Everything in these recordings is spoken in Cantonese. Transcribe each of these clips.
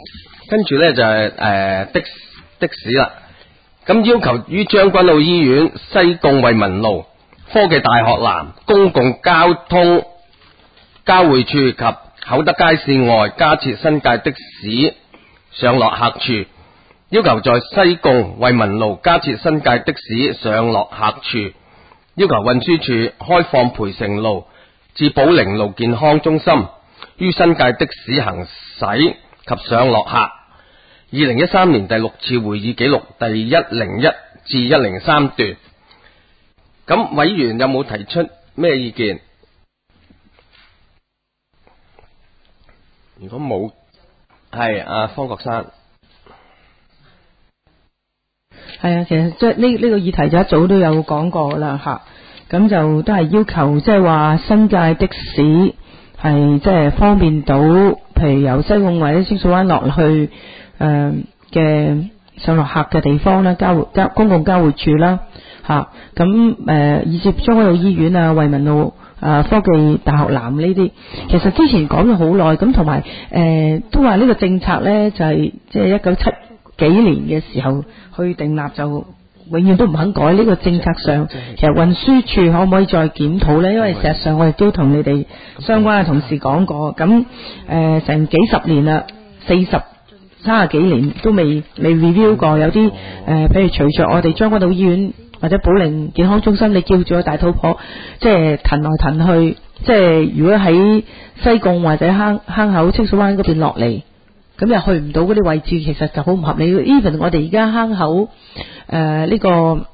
跟住咧就係的士啦。咁要求於將軍澳醫院、西貢惠民路、科技大學南公共交通交匯處及厚德街市外加設新界的士上落客處，要求在西貢惠民路加設新界的士上落客處，要求運輸處開放培盛路至寶靈路健康中心於新界的士行駛及上落客。2013年第6次會議記錄第101至103段。咁委員有冇提出咩意見？如果冇，係阿方國珊。 係啊，其實即係呢個議題就一早都有講過啦吓，咁就都係要求即係話新界的士係即係方便到，譬如由西貢或者清水灣落去嘅上落客嘅地方啦，公共交匯處啦吓，咁以至將軍澳醫院啊、惠民路科技大學南呢啲，其實之前講咗好耐，咁同埋都話呢個政策呢，就係即係1970幾年嘅時候去訂立，就永遠都唔肯改。呢個政策上，其實運輸處可唔可以再檢討呢？因為事實上我亦都同你哋相關嘅同事講過，咁成幾十年啦，30幾年都未 review 過，有啲譬如隨着我哋將軍澳醫院或者寶靈健康中心，你叫住個大肚婆，即係騰來騰去，即係如果喺西貢或者坑口清水灣嗰邊落嚟，咁又去唔到嗰啲位置，其實就好唔合理。even 我哋而家坑口呢個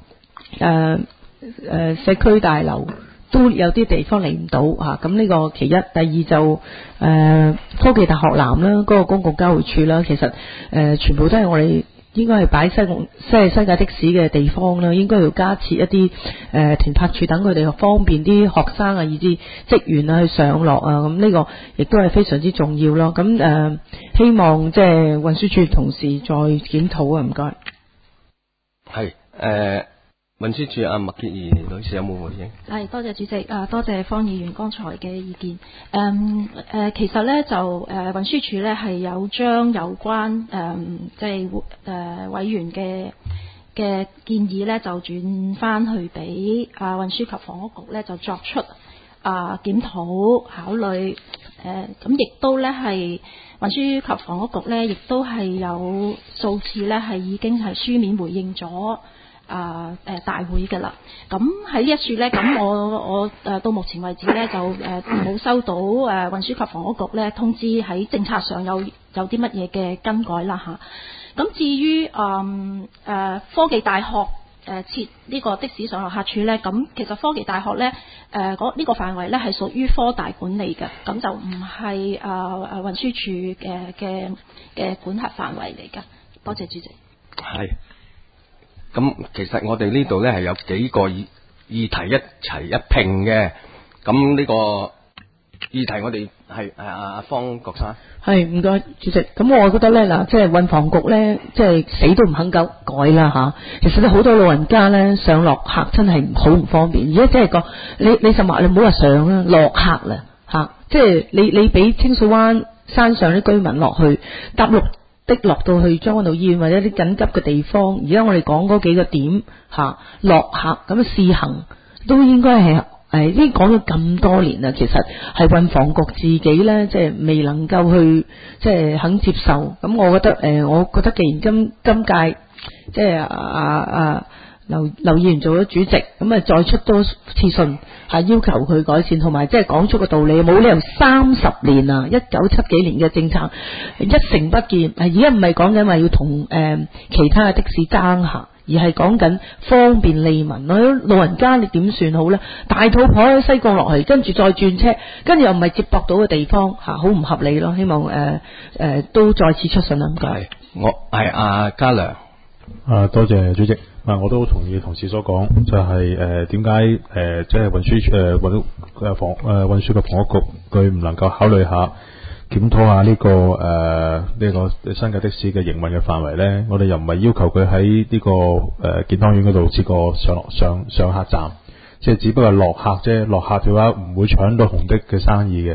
社區大樓都有啲地方嚟唔到吓，咁呢個其一。第二就科技大學南啦，嗰個公共交匯處啦，其實全部都係我哋應該係擺西界的士嘅地方啦，應該要加設一啲停泊處，等佢哋方便啲學生啊，以至職員啊去上落啊，咁呢個亦都係非常之重要咯。咁希望即係運輸處同事再檢討啊，唔該。係運輸處阿麥潔儀女士有冇回應？ 係，多謝主席，多謝方議員剛才嘅意見。其實咧就運輸處咧係有將有關即係委員嘅建議咧就轉翻去俾運輸及房屋局咧就作出檢討考慮。咁亦都咧係運輸及房屋局咧亦都係有數次咧係已經係書面回應咗大會㗎啦。咁喺呢一處咧，咁我到目前為止咧就冇收到運輸及房屋局咧通知喺政策上有啲乜嘢嘅更改啦嚇。咁至於科技大學設呢個的士上落客處咧，咁其實科技大學咧呢個範圍咧係屬於科大管理嘅，咁就唔係運輸處嘅管轄範圍嚟㗎。多謝主席。 係。咁其實我哋呢度咧係有幾個議題一齊一拼嘅，咁呢個議題我哋係阿方國珊。 係，唔該主席。咁我覺得咧嗱，即係運房局咧，即係死都唔肯改啦吓。其實咧好多老人家咧上落客真係好唔方便，而家即係講你甚至你唔好話上啦，落客啦吓，即係你俾清水灣山上啲居民落去搭綠的落到去將軍澳醫院或者啲緊急嘅地方，而家我哋講嗰幾個點落客咁試行都應該係已經講咗咁多年啦。其實係運房局自己咧，即係未能夠去即係肯接受。咁我覺得既然今屆即係劉議員做咗主席，咁再出多次信要求佢改善，同埋即係講出個道理，冇理由30年啊，1970幾年嘅政策一成不見。而家唔係講緊話要同其他嘅的士爭下，而係講緊方便利民。老人家你點算好呢？大肚婆喺西貢落去，跟住再轉車，跟住又唔係接駁到嘅地方好唔合理咯。希望都再次出信啦。唔該。 我係阿嘉良。 多謝主席。我都同意同事所講，就係點解即係運輸及房屋局佢唔能夠考慮下檢討下呢個新界的士嘅營運嘅範圍呢？我哋又唔係要求佢喺呢個健康院嗰度設個上客站，即係只不過落客啫。落客嘅話唔會搶到紅的嘅生意嘅。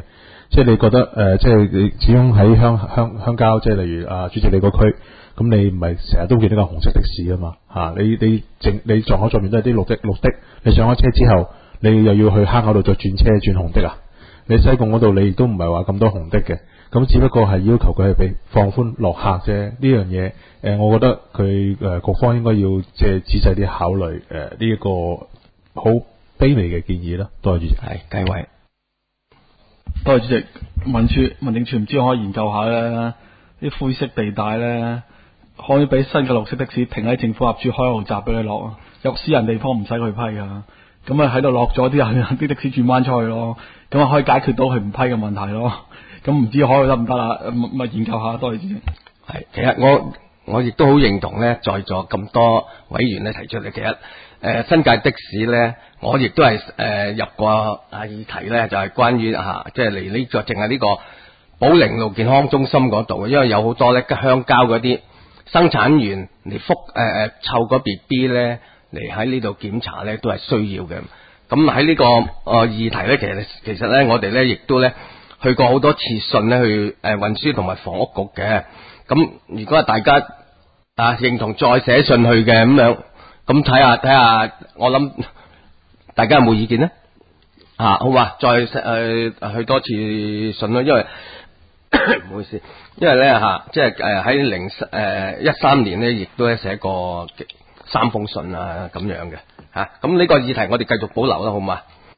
即係你覺得即係你始終喺鄉郊，即係例如主席你個區，咁你唔係成日都見到架紅色的士啊嘛嚇，你撞口撞面都係啲綠的，你上咗車之後，你又要去坑口度再轉車轉紅的啊？你西貢嗰度你亦都唔係話咁多紅的嘅，咁只不過係要求佢係俾放寬落客啫。呢樣嘢我覺得佢局方應該要即係仔細啲考慮呢一個好卑微嘅建議啦。多謝主席。 係繼偉。 多謝主席。民政處唔知可以研究下咧，啲灰色地帶咧，可以俾新嘅綠色的士停喺政府合署開路閘俾你落啊，有私人地方唔使佢批噶。咁啊喺度落咗啲的士轉彎出去咯，咁啊可以解決到佢唔批嘅問題咯。咁唔知可以得唔得啦？咪研究下。多謝主席。 係，其實我亦都好認同咧，在座咁多委員咧提出嚟，其實新界的士咧，我亦都係入過議題咧，就係關於即係嚟呢個淨係呢個寶靈路健康中心嗰度，因為有好多咧鄉郊嗰啲生產員嚟湊個 BB 咧嚟喺呢度檢查咧，都係需要嘅。咁喺呢個議題咧，其實咧我哋咧亦都咧去過好多次信咧去運輸同埋房屋局嘅。咁如果係大家認同再寫信去嘅咁樣，咁睇下，我諗大家有冇意見呢？好嘛，再去多次信咯，因為唔好意思，因為咧即係喺13年咧，亦都寫過3封信咁樣嘅咁呢個議題我哋繼續保留啦，好嘛？